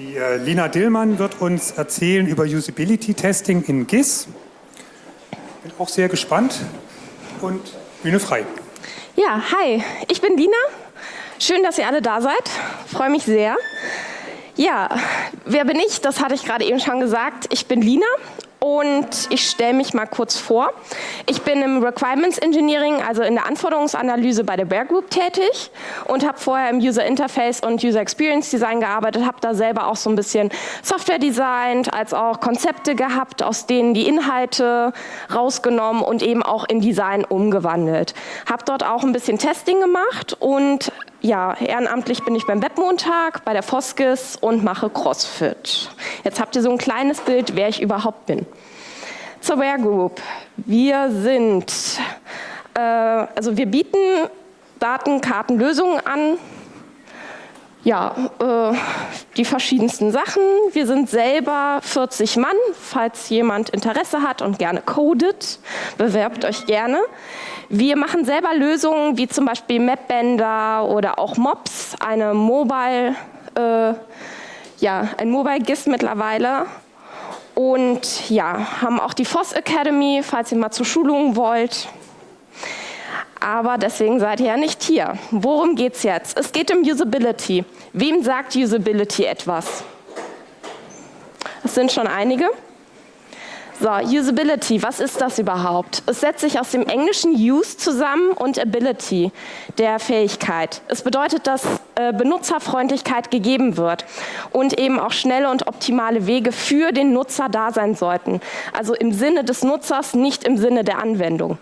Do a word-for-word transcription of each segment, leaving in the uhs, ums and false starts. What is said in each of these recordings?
Die äh, Lina Dillmann wird uns erzählen über Usability Testing in G I S. Bin auch sehr gespannt und Bühne frei. Ja, hi, ich bin Lina. Schön, dass ihr alle da seid. Freue mich sehr. Ja, wer bin ich? Das hatte ich gerade eben schon gesagt. Ich bin Lina. Und ich stelle mich mal kurz vor. Ich bin im Requirements Engineering, also in der Anforderungsanalyse bei der Bear Group tätig und habe vorher im User Interface und User Experience Design gearbeitet, habe da selber auch so ein bisschen Software designt, als auch Konzepte gehabt, aus denen die Inhalte rausgenommen und eben auch in Design umgewandelt. Habe dort auch ein bisschen Testing gemacht und ja, ehrenamtlich bin ich beim Webmontag, bei der Foskis und mache CrossFit. Jetzt habt ihr so ein kleines Bild, wer ich überhaupt bin. Zur Bear Group. Wir sind, äh, also wir bieten Datenkartenlösungen an. Ja, äh, die verschiedensten Sachen. Wir sind selber vierzig Mann, falls jemand Interesse hat und gerne codet, bewerbt euch gerne. Wir machen selber Lösungen wie zum Beispiel Mapbender oder auch Mops, eine Mobile, äh, ja, ein Mobile G I S mittlerweile. Und ja, haben auch die F O S Academy, falls ihr mal zur Schulung wollt. Aber deswegen seid ihr ja nicht hier. Worum geht's jetzt? Es geht um Usability. Wem sagt Usability etwas? Das sind schon einige. So, Usability, was ist das überhaupt? Es setzt sich aus dem englischen Use zusammen und Ability, der Fähigkeit. Es bedeutet, dass äh, Benutzerfreundlichkeit gegeben wird und eben auch schnelle und optimale Wege für den Nutzer da sein sollten. Also im Sinne des Nutzers, nicht im Sinne der Anwendung.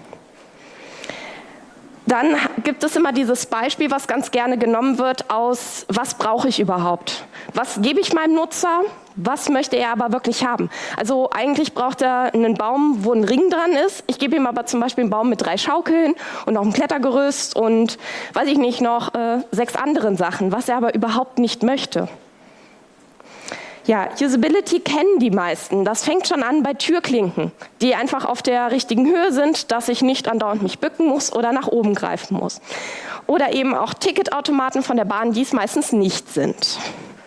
Dann gibt es immer dieses Beispiel, was ganz gerne genommen wird aus, was brauche ich überhaupt? Was gebe ich meinem Nutzer? Was möchte er aber wirklich haben? Also eigentlich braucht er einen Baum, wo ein Ring dran ist. Ich gebe ihm aber zum Beispiel einen Baum mit drei Schaukeln und noch ein Klettergerüst und, weiß ich nicht, noch äh, sechs anderen Sachen, was er aber überhaupt nicht möchte. Ja, Usability kennen die meisten. Das fängt schon an bei Türklinken, die einfach auf der richtigen Höhe sind, dass ich nicht andauernd mich bücken muss oder nach oben greifen muss. Oder eben auch Ticketautomaten von der Bahn, die es meistens nicht sind.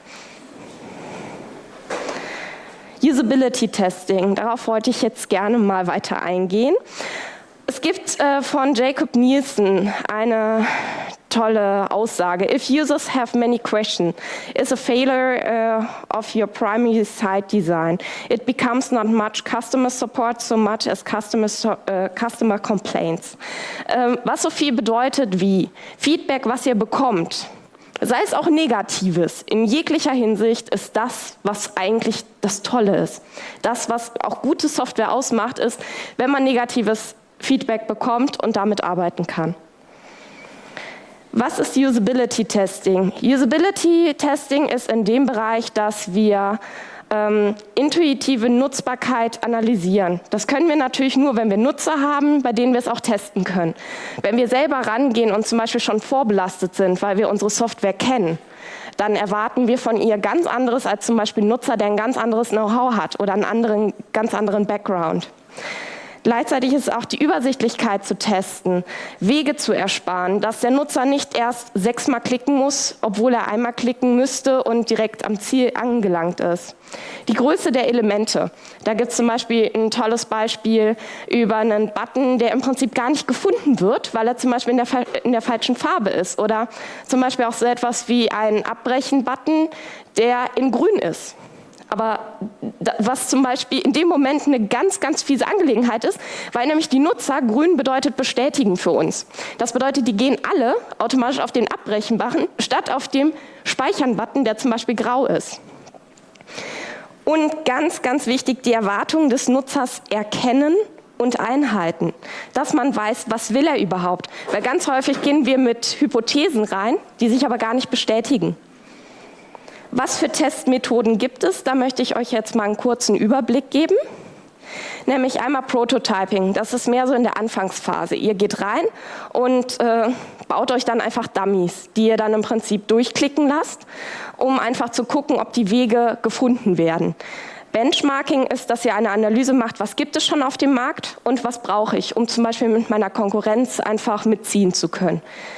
Usability Testing, darauf wollte ich jetzt gerne mal weiter eingehen. Es gibt äh, von Jacob Nielsen eine tolle Aussage. If users have many questions, is a failure uh, of your primary site design. It becomes not much customer support so much as customer, uh, customer complaints. Ähm, was so viel bedeutet wie Feedback, was ihr bekommt, sei es auch Negatives, in jeglicher Hinsicht ist das, was eigentlich das Tolle ist. Das, was auch gute Software ausmacht, ist, wenn man negatives Feedback bekommt und damit arbeiten kann. Was ist Usability Testing? Usability Testing ist in dem Bereich, dass wir ähm, intuitive Nutzbarkeit analysieren. Das können wir natürlich nur, wenn wir Nutzer haben, bei denen wir es auch testen können. Wenn wir selber rangehen und zum Beispiel schon vorbelastet sind, weil wir unsere Software kennen, dann erwarten wir von ihr ganz anderes als zum Beispiel ein Nutzer, der ein ganz anderes Know-how hat oder einen anderen, ganz anderen Background. Gleichzeitig ist auch die Übersichtlichkeit zu testen, Wege zu ersparen, dass der Nutzer nicht erst sechsmal klicken muss, obwohl er einmal klicken müsste und direkt am Ziel angelangt ist. Die Größe der Elemente. Da gibt es zum Beispiel ein tolles Beispiel über einen Button, der im Prinzip gar nicht gefunden wird, weil er zum Beispiel in der, in der falschen Farbe ist. Oder zum Beispiel auch so etwas wie ein Abbrechen-Button, der in grün ist. Aber was zum Beispiel in dem Moment eine ganz, ganz fiese Angelegenheit ist, weil nämlich die Nutzer, grün bedeutet bestätigen für uns. Das bedeutet, die gehen alle automatisch auf den Abbrechen-Button, statt auf dem Speichern-Button, der zum Beispiel grau ist. Und ganz, ganz wichtig, die Erwartungen des Nutzers erkennen und einhalten. Dass man weiß, was will er überhaupt. Weil ganz häufig gehen wir mit Hypothesen rein, die sich aber gar nicht bestätigen. Was für Testmethoden gibt es? Da möchte ich euch jetzt mal einen kurzen Überblick geben. Nämlich einmal Prototyping. Das ist mehr so in der Anfangsphase. Ihr geht rein und äh, baut euch dann einfach Dummies, die ihr dann im Prinzip durchklicken lasst, um einfach zu gucken, ob die Wege gefunden werden. Benchmarking ist, dass ihr eine Analyse macht, was gibt es schon auf dem Markt und was brauche ich, um zum Beispiel mit meiner Konkurrenz einfach mitziehen zu können.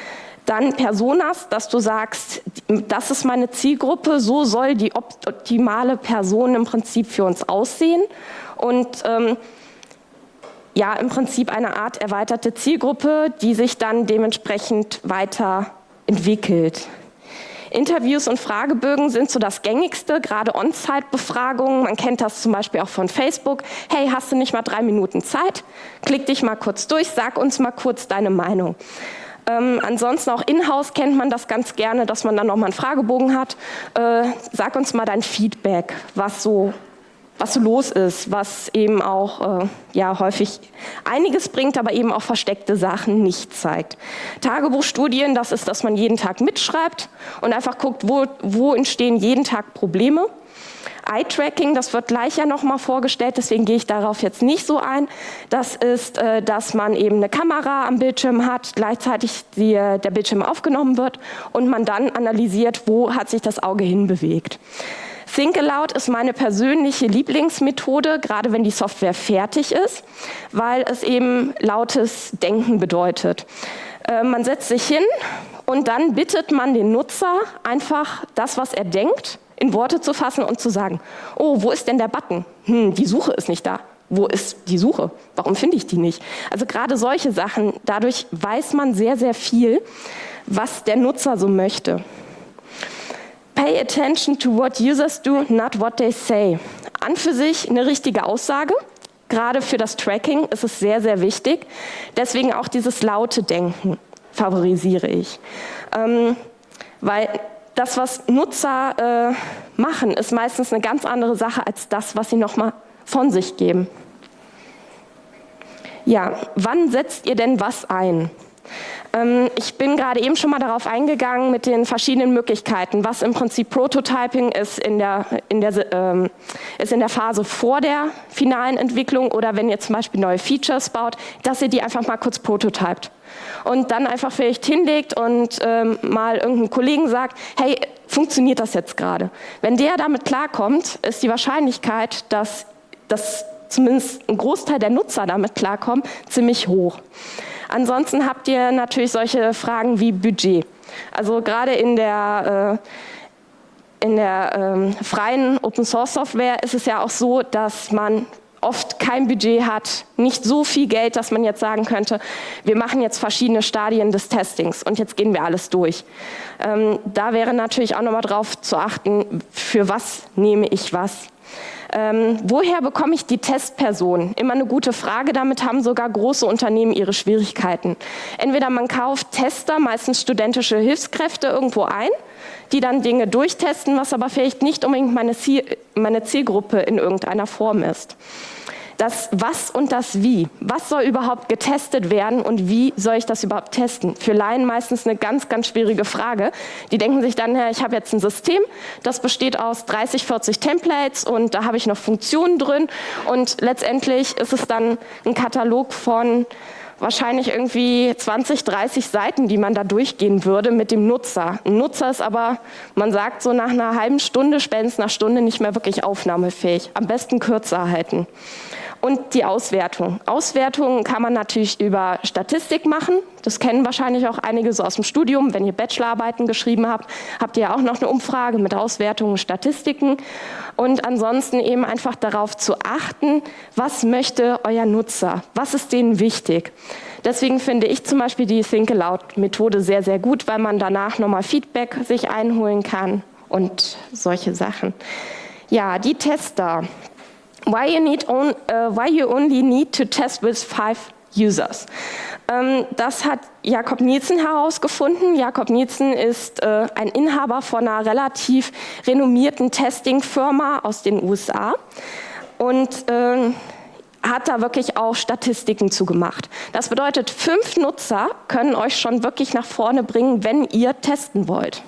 Dann Personas, dass du sagst, das ist meine Zielgruppe, so soll die optimale Person im Prinzip für uns aussehen. Und ähm, ja, im Prinzip eine Art erweiterte Zielgruppe, die sich dann dementsprechend weiterentwickelt. Interviews und Fragebögen sind so das Gängigste, gerade On-Site-Befragungen. Man kennt das zum Beispiel auch von Facebook. Hey, hast du nicht mal drei Minuten Zeit? Klick dich mal kurz durch, sag uns mal kurz deine Meinung. Ähm, ansonsten auch in-house kennt man das ganz gerne, dass man dann nochmal einen Fragebogen hat. Äh, sag uns mal dein Feedback, was so, was so los ist, was eben auch äh, ja, häufig einiges bringt, aber eben auch versteckte Sachen nicht zeigt. Tagebuchstudien, das ist, dass man jeden Tag mitschreibt und einfach guckt, wo, wo entstehen jeden Tag Probleme. Eye-Tracking, das wird gleich ja nochmal vorgestellt, deswegen gehe ich darauf jetzt nicht so ein. Das ist, äh, dass man eben eine Kamera am Bildschirm hat, gleichzeitig die, der Bildschirm aufgenommen wird und man dann analysiert, wo hat sich das Auge hinbewegt. Think Aloud ist meine persönliche Lieblingsmethode, gerade wenn die Software fertig ist, weil es eben lautes Denken bedeutet. Äh, man setzt sich hin und dann bittet man den Nutzer einfach das, was er denkt, in Worte zu fassen und zu sagen, oh, wo ist denn der Button? Hm, die Suche ist nicht da. Wo ist die Suche? Warum finde ich die nicht? Also gerade solche Sachen, dadurch weiß man sehr, sehr viel, was der Nutzer so möchte. Pay attention to what users do, not what they say. An für sich eine richtige Aussage. Gerade für das Tracking ist es sehr, sehr wichtig. Deswegen auch dieses laute Denken favorisiere ich. Ähm, weil das, was Nutzer äh, machen, ist meistens eine ganz andere Sache als das, was sie nochmal von sich geben. Ja, wann setzt ihr denn was ein? Ähm, ich bin gerade eben schon mal darauf eingegangen mit den verschiedenen Möglichkeiten, was im Prinzip Prototyping ist in der, in der, ähm, ist in der Phase vor der finalen Entwicklung oder wenn ihr zum Beispiel neue Features baut, dass ihr die einfach mal kurz prototypt. Und dann einfach vielleicht hinlegt und ähm, mal irgendeinem Kollegen sagt, hey, funktioniert das jetzt gerade? Wenn der damit klarkommt, ist die Wahrscheinlichkeit, dass, dass zumindest ein Großteil der Nutzer damit klarkommen, ziemlich hoch. Ansonsten habt ihr natürlich solche Fragen wie Budget. Also gerade in der, äh, in der ähm, freien Open-Source-Software ist es ja auch so, dass man oft kein Budget hat, nicht so viel Geld, dass man jetzt sagen könnte, wir machen jetzt verschiedene Stadien des Testings und jetzt gehen wir alles durch. Ähm, da wäre natürlich auch nochmal drauf zu achten, für was nehme ich was. Ähm, woher bekomme ich die Testperson? Immer eine gute Frage, damit haben sogar große Unternehmen ihre Schwierigkeiten. Entweder man kauft Tester, meistens studentische Hilfskräfte, irgendwo ein, die dann Dinge durchtesten, was aber vielleicht nicht unbedingt meine, Ziel, meine Zielgruppe in irgendeiner Form ist. Das Was und das Wie. Was soll überhaupt getestet werden und wie soll ich das überhaupt testen? Für Laien meistens eine ganz, ganz schwierige Frage. Die denken sich dann, ich habe jetzt ein System, das besteht aus dreißig, vierzig Templates und da habe ich noch Funktionen drin und letztendlich ist es dann ein Katalog von wahrscheinlich irgendwie zwanzig, dreißig Seiten, die man da durchgehen würde mit dem Nutzer. Ein Nutzer ist aber, man sagt so nach einer halben Stunde, spätestens nach Stunde nicht mehr wirklich aufnahmefähig. Am besten kürzer halten. Und die Auswertung. Auswertung kann man natürlich über Statistik machen. Das kennen wahrscheinlich auch einige so aus dem Studium. Wenn ihr Bachelorarbeiten geschrieben habt, habt ihr ja auch noch eine Umfrage mit Auswertungen und Statistiken. Und ansonsten eben einfach darauf zu achten, was möchte euer Nutzer? Was ist denen wichtig? Deswegen finde ich zum Beispiel die Think Aloud Methode sehr, sehr gut, weil man danach nochmal Feedback sich einholen kann und solche Sachen. Ja, die Tester. Why you, need on, uh, why you only need to test with five users. Ähm, das hat Jakob Nielsen herausgefunden. Jakob Nielsen ist äh, ein Inhaber von einer relativ renommierten Testing-Firma aus den U S A und äh, hat da wirklich auch Statistiken zugemacht. Das bedeutet, fünf Nutzer können euch schon wirklich nach vorne bringen, wenn ihr testen wollt.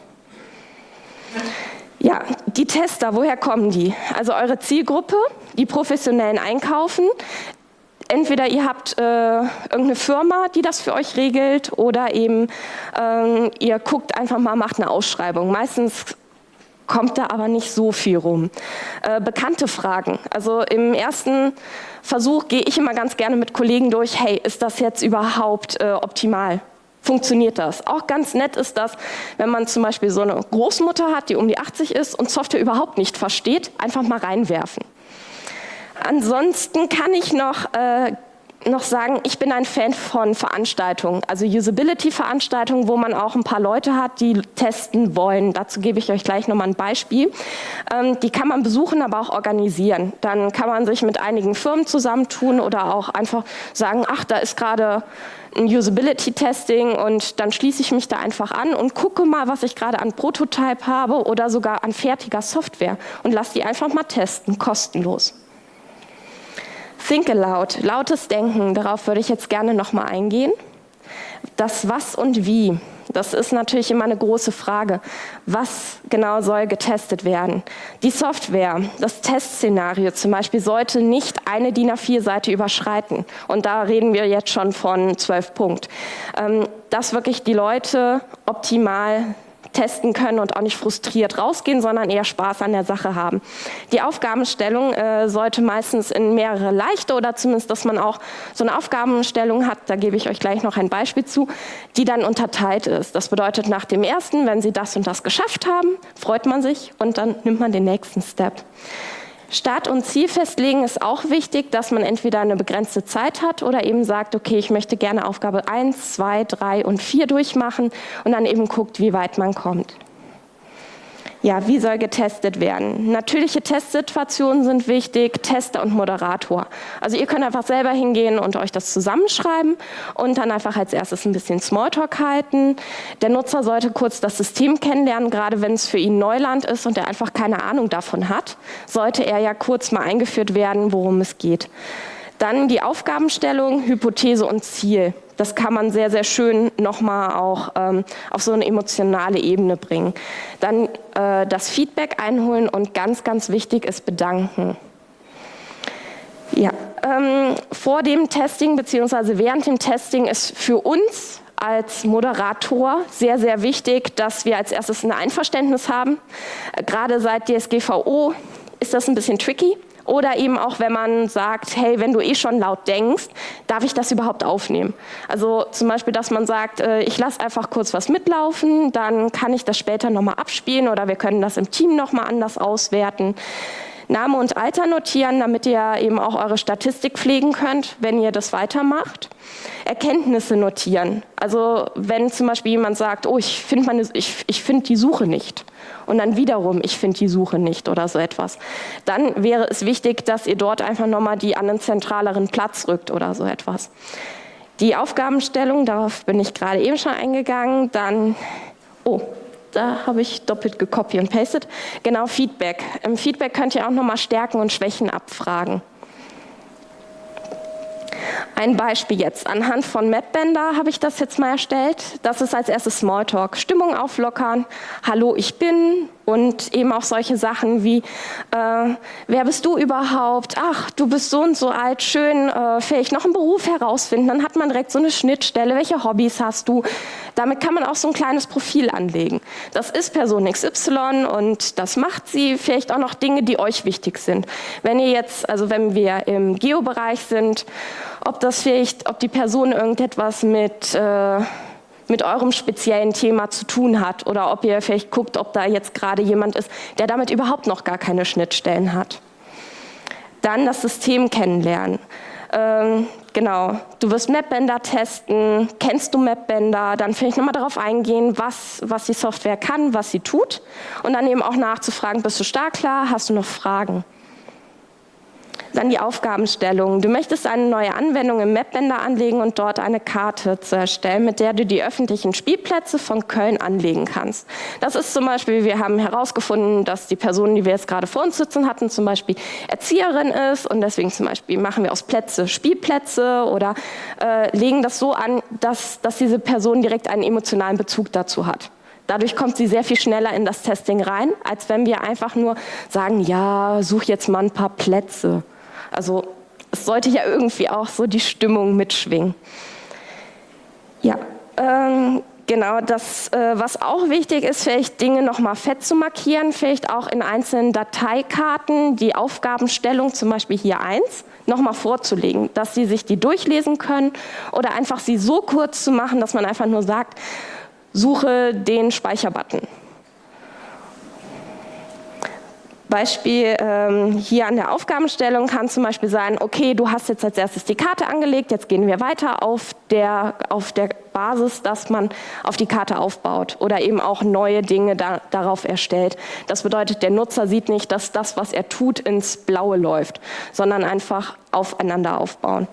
Ja, die Tester, woher kommen die? Also eure Zielgruppe, die professionellen Einkaufen. Entweder ihr habt äh, irgendeine Firma, die das für euch regelt, oder eben ähm, ihr guckt einfach mal, macht eine Ausschreibung. Meistens kommt da aber nicht so viel rum. Äh, bekannte Fragen. Also im ersten Versuch gehe ich immer ganz gerne mit Kollegen durch, hey, ist das jetzt überhaupt äh, optimal? funktioniert das. Auch ganz nett ist das, wenn man zum Beispiel so eine Großmutter hat, die um die achtzig ist und Software überhaupt nicht versteht, einfach mal reinwerfen. Ansonsten kann ich noch, äh, noch sagen, ich bin ein Fan von Veranstaltungen, also Usability-Veranstaltungen, wo man auch ein paar Leute hat, die testen wollen. Dazu gebe ich euch gleich nochmal ein Beispiel. Ähm, die kann man besuchen, aber auch organisieren. Dann kann man sich mit einigen Firmen zusammentun oder auch einfach sagen, ach, da ist gerade ein Usability-Testing und dann schließe ich mich da einfach an und gucke mal, was ich gerade an Prototype habe oder sogar an fertiger Software und lasse die einfach mal testen, kostenlos. Think aloud, lautes Denken, darauf würde ich jetzt gerne nochmal eingehen. Das Was und Wie, das ist natürlich immer eine große Frage. Was genau soll getestet werden? Die Software, das Testszenario zum Beispiel, sollte nicht eine D I N A vier Seite überschreiten. Und da reden wir jetzt schon von zwölf Punkt. Ähm, dass wirklich die Leute optimal testen können und auch nicht frustriert rausgehen, sondern eher Spaß an der Sache haben. Die Aufgabenstellung äh, sollte meistens in mehrere leichte oder zumindest, dass man auch so eine Aufgabenstellung hat, da gebe ich euch gleich noch ein Beispiel zu, die dann unterteilt ist. Das bedeutet, nach dem ersten, wenn Sie das und das geschafft haben, freut man sich und dann nimmt man den nächsten Step. Start- und Ziel festlegen ist auch wichtig, dass man entweder eine begrenzte Zeit hat oder eben sagt, okay, ich möchte gerne Aufgabe eins, zwei, drei und vier durchmachen und dann eben guckt, wie weit man kommt. Ja, wie soll getestet werden? Natürliche Testsituationen sind wichtig, Tester und Moderator. Also ihr könnt einfach selber hingehen und euch das zusammenschreiben und dann einfach als erstes ein bisschen Smalltalk halten. Der Nutzer sollte kurz das System kennenlernen, gerade wenn es für ihn Neuland ist und er einfach keine Ahnung davon hat, sollte er ja kurz mal eingeführt werden, worum es geht. Dann die Aufgabenstellung, Hypothese und Ziel. Das kann man sehr, sehr schön nochmal auch ähm, auf so eine emotionale Ebene bringen. Dann äh, das Feedback einholen und ganz, ganz wichtig ist bedanken. Ja, ähm, vor dem Testing bzw. während dem Testing ist für uns als Moderator sehr, sehr wichtig, dass wir als erstes ein Einverständnis haben. Äh, gerade seit D S G V O ist das ein bisschen tricky. Oder eben auch, wenn man sagt, hey, wenn du eh schon laut denkst, darf ich das überhaupt aufnehmen? Also zum Beispiel, dass man sagt, äh, ich lasse einfach kurz was mitlaufen, dann kann ich das später nochmal abspielen oder wir können das im Team nochmal anders auswerten. Name und Alter notieren, damit ihr eben auch eure Statistik pflegen könnt, wenn ihr das weitermacht. Erkenntnisse notieren. Also wenn zum Beispiel jemand sagt, oh, ich finde meine, ich, ich finde die Suche nicht. Und dann wiederum, ich finde die Suche nicht oder so etwas. Dann wäre es wichtig, dass ihr dort einfach nochmal die an einen zentraleren Platz rückt oder so etwas. Die Aufgabenstellung, darauf bin ich gerade eben schon eingegangen. Dann, oh, da habe ich doppelt gecopy und pasted. Genau, Feedback. Im Feedback könnt ihr auch nochmal Stärken und Schwächen abfragen. Ein Beispiel jetzt. Anhand von Mapbender habe ich das jetzt mal erstellt. Das ist als erstes Smalltalk. Stimmung auflockern. Hallo, ich bin. Und eben auch solche Sachen wie, äh, wer bist du überhaupt? Ach, du bist so und so alt. Schön, äh, vielleicht noch einen Beruf herausfinden. Dann hat man direkt so eine Schnittstelle. Welche Hobbys hast du? Damit kann man auch so ein kleines Profil anlegen. Das ist Person X Y und das macht sie. Vielleicht auch noch Dinge, die euch wichtig sind. Wenn ihr jetzt, also wenn wir im Geo-Bereich sind, ob das vielleicht, ob die Person irgendetwas mit, äh, mit eurem speziellen Thema zu tun hat oder ob ihr vielleicht guckt, ob da jetzt gerade jemand ist, der damit überhaupt noch gar keine Schnittstellen hat. Dann das System kennenlernen. Ähm, genau, du wirst Mapbender testen, kennst du Mapbender, dann vielleicht nochmal darauf eingehen, was, was die Software kann, was sie tut und dann eben auch nachzufragen, bist du startklar, hast du noch Fragen? Dann die Aufgabenstellung. Du möchtest eine neue Anwendung im Mapbender anlegen und dort eine Karte zu erstellen, mit der du die öffentlichen Spielplätze von Köln anlegen kannst. Das ist zum Beispiel, wir haben herausgefunden, dass die Person, die wir jetzt gerade vor uns sitzen hatten, zum Beispiel Erzieherin ist und deswegen zum Beispiel machen wir aus Plätze Spielplätze oder äh, legen das so an, dass, dass diese Person direkt einen emotionalen Bezug dazu hat. Dadurch kommt sie sehr viel schneller in das Testing rein, als wenn wir einfach nur sagen, ja, such jetzt mal ein paar Plätze. Also es sollte ja irgendwie auch so die Stimmung mitschwingen. Ja, ähm, Genau, das, äh, was auch wichtig ist, vielleicht Dinge nochmal fett zu markieren, vielleicht auch in einzelnen Dateikarten die Aufgabenstellung, zum Beispiel hier eins, nochmal vorzulegen, dass Sie sich die durchlesen können oder einfach sie so kurz zu machen, dass man einfach nur sagt, suche den Speicherbutton. Beispiel ähm, hier an der Aufgabenstellung kann zum Beispiel sein, okay, du hast jetzt als erstes die Karte angelegt, jetzt gehen wir weiter auf der, auf der Basis, dass man auf die Karte aufbaut oder eben auch neue Dinge da, darauf erstellt. Das bedeutet, der Nutzer sieht nicht, dass das, was er tut, ins Blaue läuft, sondern einfach aufeinander aufbauen.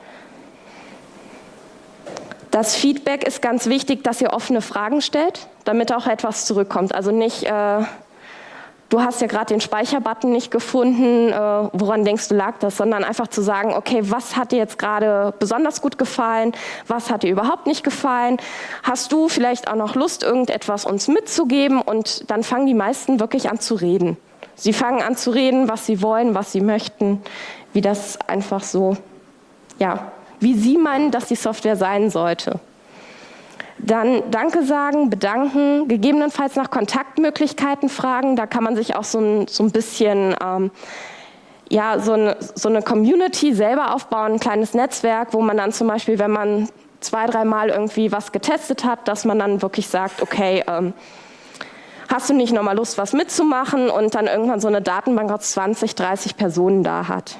Das Feedback ist ganz wichtig, dass ihr offene Fragen stellt, damit auch etwas zurückkommt. Also nicht... Äh, Du hast ja gerade den Speicherbutton nicht gefunden, äh, woran denkst du lag das, sondern einfach zu sagen, okay, was hat dir jetzt gerade besonders gut gefallen, was hat dir überhaupt nicht gefallen, hast du vielleicht auch noch Lust, irgendetwas uns mitzugeben, und dann fangen die meisten wirklich an zu reden. Sie fangen an zu reden, was sie wollen, was sie möchten, wie das einfach so, ja, wie sie meinen, dass die Software sein sollte. Dann Danke sagen, bedanken, gegebenenfalls nach Kontaktmöglichkeiten fragen. Da kann man sich auch so ein, so ein bisschen ähm, ja, so eine, so eine Community selber aufbauen, ein kleines Netzwerk, wo man dann zum Beispiel, wenn man zwei, dreimal irgendwie was getestet hat, dass man dann wirklich sagt, okay, ähm, hast du nicht nochmal Lust, was mitzumachen, und dann irgendwann so eine Datenbank aus zwanzig, dreißig Personen da hat.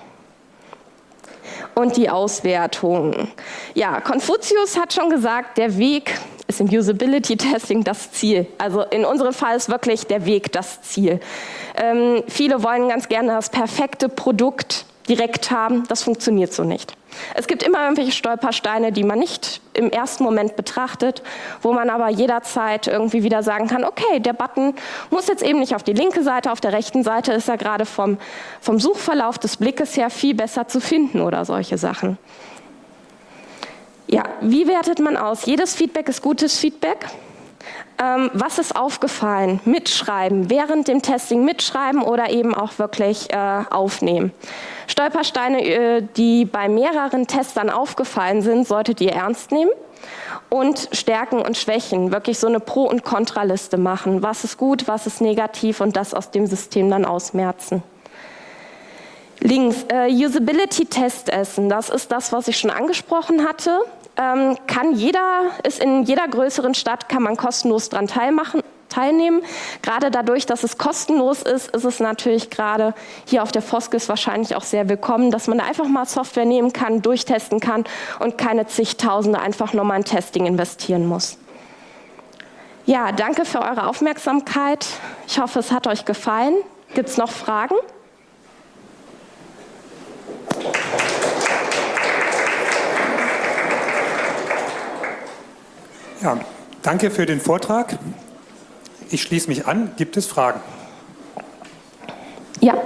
Und die Auswertung. Ja, Konfuzius hat schon gesagt, der Weg ist im Usability-Testing das Ziel. Also in unserem Fall ist wirklich der Weg das Ziel. Ähm, viele wollen ganz gerne das perfekte Produkt direkt haben. Das funktioniert so nicht. Es gibt immer irgendwelche Stolpersteine, die man nicht im ersten Moment betrachtet, wo man aber jederzeit irgendwie wieder sagen kann, okay, der Button muss jetzt eben nicht auf die linke Seite, auf der rechten Seite ist er gerade vom, vom Suchverlauf des Blickes her viel besser zu finden oder solche Sachen. Ja, wie wertet man aus? Jedes Feedback ist gutes Feedback. Ähm, was ist aufgefallen? Mitschreiben, während dem Testing mitschreiben oder eben auch wirklich äh, aufnehmen. Stolpersteine, äh, die bei mehreren Testern aufgefallen sind, solltet ihr ernst nehmen. Und Stärken und Schwächen, wirklich so eine Pro- und Kontraliste machen. Was ist gut, was ist negativ, und das aus dem System dann ausmerzen. Links, äh, Usability-Testessen, das ist das, was ich schon angesprochen hatte. Ähm, kann jeder, ist in jeder größeren Stadt, kann man kostenlos dran teilmachen, teilnehmen. Gerade dadurch, dass es kostenlos ist, ist es natürlich gerade hier auf der Foskis wahrscheinlich auch sehr willkommen, dass man da einfach mal Software nehmen kann, durchtesten kann und keine zigtausende einfach nochmal in Testing investieren muss. Ja, danke für eure Aufmerksamkeit. Ich hoffe, es hat euch gefallen. Gibt es noch Fragen? Ja, danke für den Vortrag. Ich schließe mich an. Gibt es Fragen? Ja.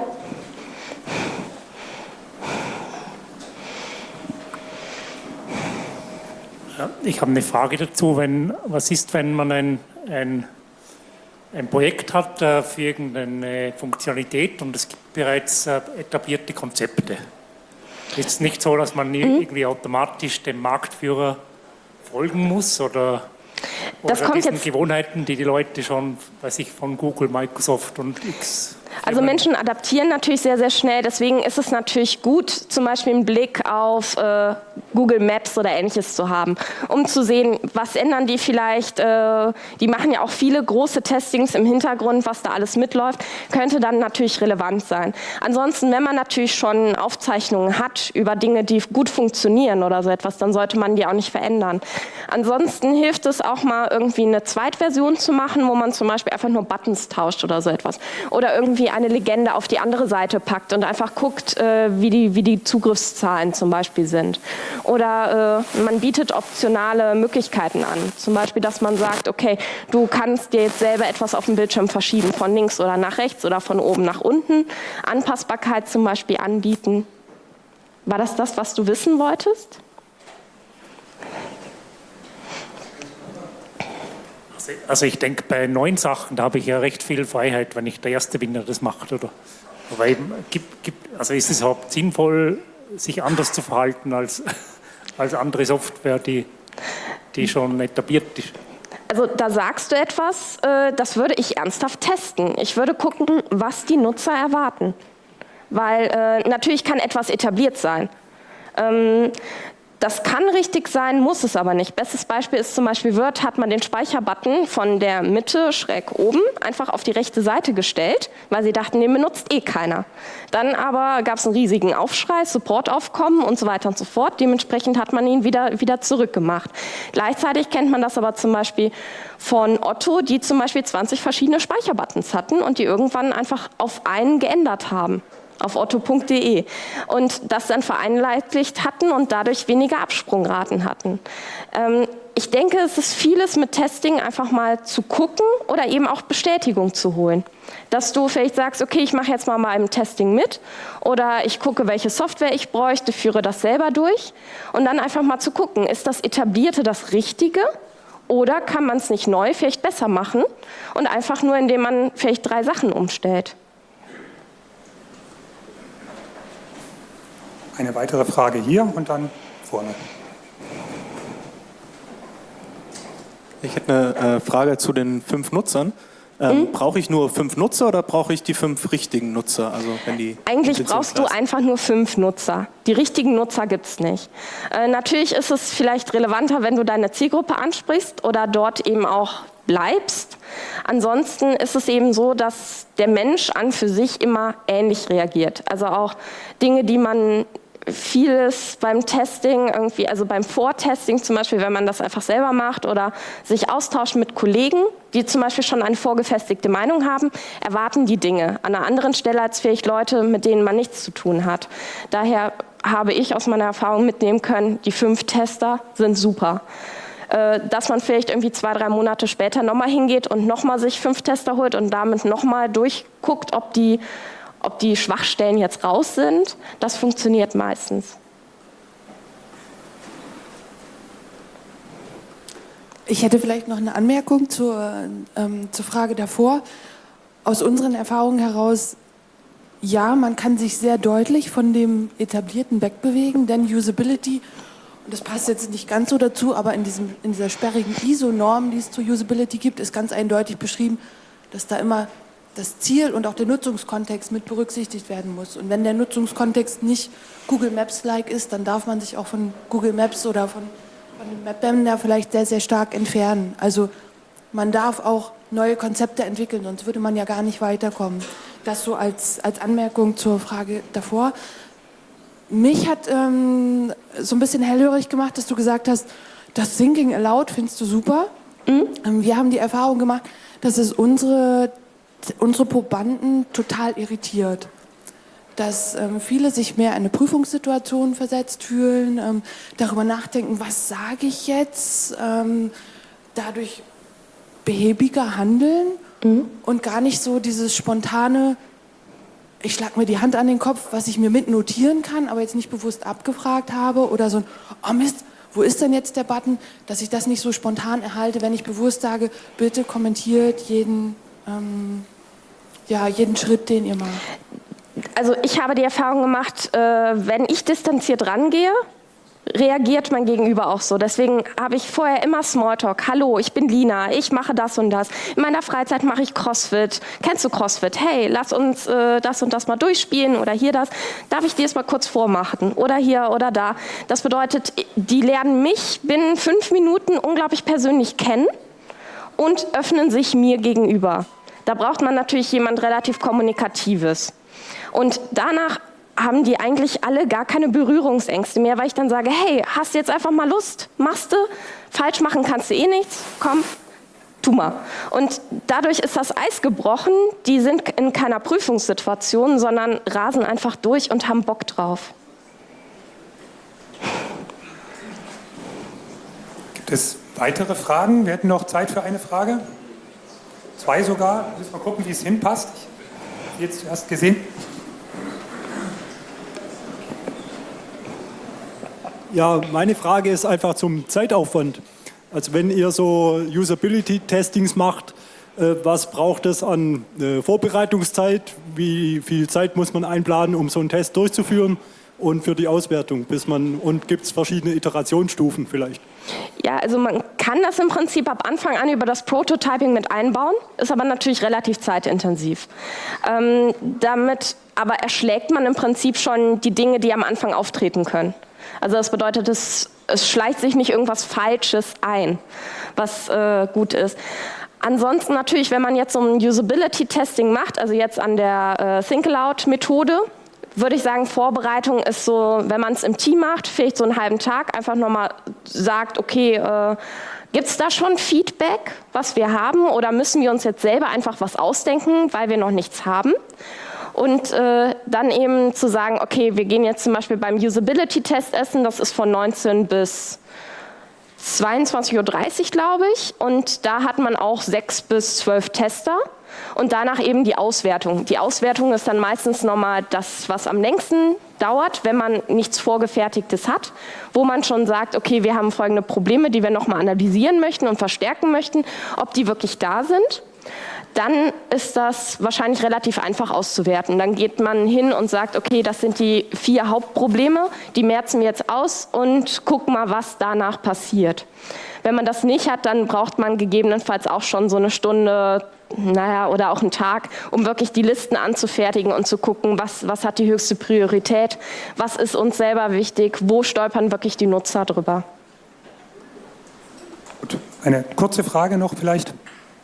Ja, ich habe eine Frage dazu. Wenn, was ist, wenn man ein, ein, ein Projekt hat äh, für irgendeine Funktionalität und es gibt bereits äh, etablierte Konzepte? Ist es nicht so, dass man mhm. irgendwie automatisch dem Marktführer folgen muss oder, das oder kommt diesen jetzt Gewohnheiten, die die Leute schon, weiß ich, von Google, Microsoft und X... Also Menschen adaptieren natürlich sehr, sehr schnell. Deswegen ist es natürlich gut, zum Beispiel einen Blick auf äh, Google Maps oder Ähnliches zu haben, um zu sehen, was ändern die vielleicht. Äh, die machen ja auch viele große Testings im Hintergrund, was da alles mitläuft, könnte dann natürlich relevant sein. Ansonsten, wenn man natürlich schon Aufzeichnungen hat über Dinge, die gut funktionieren oder so etwas, dann sollte man die auch nicht verändern. Ansonsten hilft es auch mal irgendwie eine Zweitversion zu machen, wo man zum Beispiel einfach nur Buttons tauscht oder so etwas. Oder irgendwie eine Legende auf die andere Seite packt und einfach guckt, äh, wie, die, wie die Zugriffszahlen zum Beispiel sind. Oder äh, man bietet optionale Möglichkeiten an. Zum Beispiel, dass man sagt, okay, du kannst dir jetzt selber etwas auf dem Bildschirm verschieben, von links oder nach rechts oder von oben nach unten. Anpassbarkeit zum Beispiel anbieten. War das das, was du wissen wolltest? Also ich denke, bei neuen Sachen, da habe ich ja recht viel Freiheit, wenn ich der Erste bin, der das macht. Oder? Aber eben, gibt, gibt, also ist es überhaupt sinnvoll, sich anders zu verhalten als, als andere Software, die, die schon etabliert ist? also da sagst du etwas, äh, das würde ich ernsthaft testen. Ich würde gucken, was die Nutzer erwarten. Weil äh, natürlich kann etwas etabliert sein. Ähm, Das kann richtig sein, muss es aber nicht. Bestes Beispiel ist zum Beispiel Word, hat man den Speicherbutton von der Mitte schräg oben einfach auf die rechte Seite gestellt, weil sie dachten, den benutzt eh keiner. Dann aber gab es einen riesigen Aufschrei, Supportaufkommen und so weiter und so fort. Dementsprechend hat man ihn wieder, wieder zurückgemacht. Gleichzeitig kennt man das aber zum Beispiel von Otto, die zum Beispiel zwanzig verschiedene Speicherbuttons hatten und die irgendwann einfach auf einen geändert haben. Auf otto punkt de und das dann vereinheitlicht hatten und dadurch weniger Absprungraten hatten. Ähm, ich denke, es ist vieles mit Testing einfach mal zu gucken oder eben auch Bestätigung zu holen. Dass du vielleicht sagst, okay, ich mache jetzt mal mal im Testing mit oder ich gucke, welche Software ich bräuchte, führe das selber durch und dann einfach mal zu gucken, ist das Etablierte das Richtige? Oder kann man es nicht neu vielleicht besser machen und einfach nur, indem man vielleicht drei Sachen umstellt? Eine weitere Frage hier und dann vorne. Ich hätte eine äh, Frage zu den fünf Nutzern. Ähm, mhm. Brauche ich nur fünf Nutzer oder brauche ich die fünf richtigen Nutzer? Also wenn die Eigentlich brauchst du einfach nur fünf Nutzer. Die richtigen Nutzer gibt es nicht. Äh, natürlich ist es vielleicht relevanter, wenn du deine Zielgruppe ansprichst oder dort eben auch bleibst. Ansonsten ist es eben so, dass der Mensch an für sich immer ähnlich reagiert. Also auch Dinge, die man vieles beim Testing irgendwie, also beim Vortesting zum Beispiel, wenn man das einfach selber macht oder sich austauscht mit Kollegen, die zum Beispiel schon eine vorgefestigte Meinung haben, erwarten die Dinge an einer anderen Stelle als vielleicht Leute, mit denen man nichts zu tun hat. Daher habe ich aus meiner Erfahrung mitnehmen können, die fünf Tester sind super. Dass man vielleicht irgendwie zwei, drei Monate später nochmal hingeht und nochmal sich fünf Tester holt und damit nochmal durchguckt, ob die, ob die Schwachstellen jetzt raus sind, das funktioniert meistens. Ich hätte vielleicht noch eine Anmerkung zur, ähm, zur Frage davor. Aus unseren Erfahrungen heraus, ja, man kann sich sehr deutlich von dem Etablierten wegbewegen, denn Usability, und das passt jetzt nicht ganz so dazu, aber in, diesem, in dieser sperrigen I S O-Norm, die es zur Usability gibt, ist ganz eindeutig beschrieben, dass da immer das Ziel und auch der Nutzungskontext mit berücksichtigt werden muss. Und wenn der Nutzungskontext nicht Google Maps-like ist, dann darf man sich auch von Google Maps oder von, von dem Mapbender vielleicht sehr, sehr stark entfernen. Also man darf auch neue Konzepte entwickeln, sonst würde man ja gar nicht weiterkommen. Das so als, als Anmerkung zur Frage davor. Mich hat ähm, so ein bisschen hellhörig gemacht, dass du gesagt hast, das Thinking Aloud findest du super. Mhm. Ähm, wir haben die Erfahrung gemacht, dass es unsere, unsere Probanden total irritiert. Dass ähm, viele sich mehr in eine Prüfungssituation versetzt fühlen, ähm, darüber nachdenken, was sage ich jetzt, ähm, dadurch behäbiger handeln mhm. und gar nicht so dieses spontane, ich schlag mir die Hand an den Kopf, was ich mir mitnotieren kann, aber jetzt nicht bewusst abgefragt habe oder so ein, oh Mist, wo ist denn jetzt der Button, dass ich das nicht so spontan erhalte, wenn ich bewusst sage, bitte kommentiert jeden, ähm, ja, jeden Schritt, den ihr macht. Also ich habe die Erfahrung gemacht, äh, wenn ich distanziert rangehe, reagiert mein Gegenüber auch so. Deswegen habe ich vorher immer Smalltalk. Hallo, ich bin Lina, ich mache das und das. In meiner Freizeit mache ich CrossFit. Kennst du CrossFit? Hey, lass uns äh, das und das mal durchspielen oder hier das. Darf ich dir das mal kurz vormachen? Oder hier oder da. Das bedeutet, die lernen mich binnen fünf Minuten unglaublich persönlich kennen und öffnen sich mir gegenüber. Da braucht man natürlich jemand relativ Kommunikatives. Und danach haben die eigentlich alle gar keine Berührungsängste mehr, weil ich dann sage, hey, hast du jetzt einfach mal Lust? Machst du? Falsch machen kannst du eh nichts. Komm, tu mal. Und dadurch ist das Eis gebrochen. Die sind in keiner Prüfungssituation, sondern rasen einfach durch und haben Bock drauf. Gibt es weitere Fragen? Wir hätten noch Zeit für eine Frage. Zwei sogar. Müssen wir mal gucken, wie es hinpasst. Ich habe jetzt zuerst gesehen. Ja, meine Frage ist einfach zum Zeitaufwand. Also wenn ihr so Usability-Testings macht, äh, was braucht es an äh, Vorbereitungszeit? Wie viel Zeit muss man einplanen, um so einen Test durchzuführen? und für die Auswertung, bis man, und gibt es verschiedene Iterationsstufen vielleicht? Ja, also man kann das im Prinzip ab Anfang an über das Prototyping mit einbauen, ist aber natürlich relativ zeitintensiv. Ähm, damit aber erschlägt man im Prinzip schon die Dinge, die am Anfang auftreten können. Also das bedeutet, es, es schleicht sich nicht irgendwas Falsches ein, was äh, gut ist. Ansonsten natürlich, wenn man jetzt so ein Usability-Testing macht, also jetzt an der äh, Think-Aloud-Methode, würde ich sagen, Vorbereitung ist so, wenn man es im Team macht, vielleicht so einen halben Tag, einfach nochmal sagt, okay, äh, gibt es da schon Feedback, was wir haben, oder müssen wir uns jetzt selber einfach was ausdenken, weil wir noch nichts haben? Und äh, dann eben zu sagen, okay, wir gehen jetzt zum Beispiel beim Usability-Test essen, das ist von neunzehn bis zweiundzwanzig Uhr dreißig, glaube ich, und da hat man auch sechs bis zwölf Tester. Und danach eben die Auswertung. Die Auswertung ist dann meistens nochmal das, was am längsten dauert, wenn man nichts Vorgefertigtes hat, wo man schon sagt, okay, wir haben folgende Probleme, die wir nochmal analysieren möchten und verstärken möchten, ob die wirklich da sind. Dann ist das wahrscheinlich relativ einfach auszuwerten. Dann geht man hin und sagt, okay, das sind die vier Hauptprobleme, die merzen wir jetzt aus und gucken mal, was danach passiert. Wenn man das nicht hat, dann braucht man gegebenenfalls auch schon so eine Stunde, naja, oder auch einen Tag, um wirklich die Listen anzufertigen und zu gucken, was, was hat die höchste Priorität, was ist uns selber wichtig, wo stolpern wirklich die Nutzer drüber. Gut. Eine kurze Frage noch vielleicht.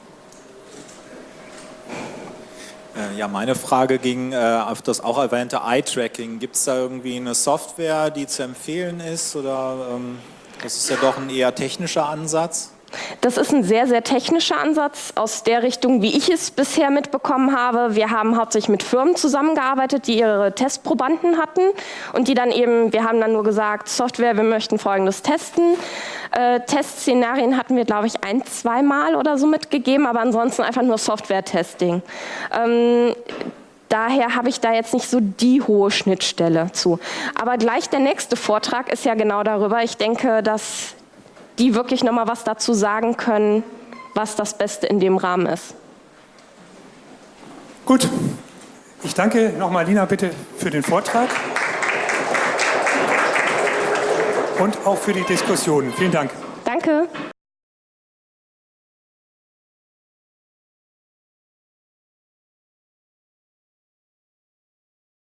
Ja, meine Frage ging äh, auf das auch erwähnte Eye-Tracking. Gibt es da irgendwie eine Software, die zu empfehlen ist? Oder ähm, das ist ja doch ein eher technischer Ansatz? Das ist ein sehr, sehr technischer Ansatz aus der Richtung, wie ich es bisher mitbekommen habe. Wir haben hauptsächlich mit Firmen zusammengearbeitet, die ihre Testprobanden hatten und die dann eben, wir haben dann nur gesagt, Software, wir möchten Folgendes testen. Äh, Testszenarien hatten wir, glaube ich, ein, zweimal oder so mitgegeben, aber ansonsten einfach nur Software-Testing. Ähm, Daher habe ich da jetzt nicht so die hohe Schnittstelle zu. Aber gleich der nächste Vortrag ist ja genau darüber. Ich denke, dass die wirklich noch mal was dazu sagen können, was das Beste in dem Rahmen ist. Gut, ich danke nochmal Lina bitte für den Vortrag und auch für die Diskussion. Vielen Dank. Danke.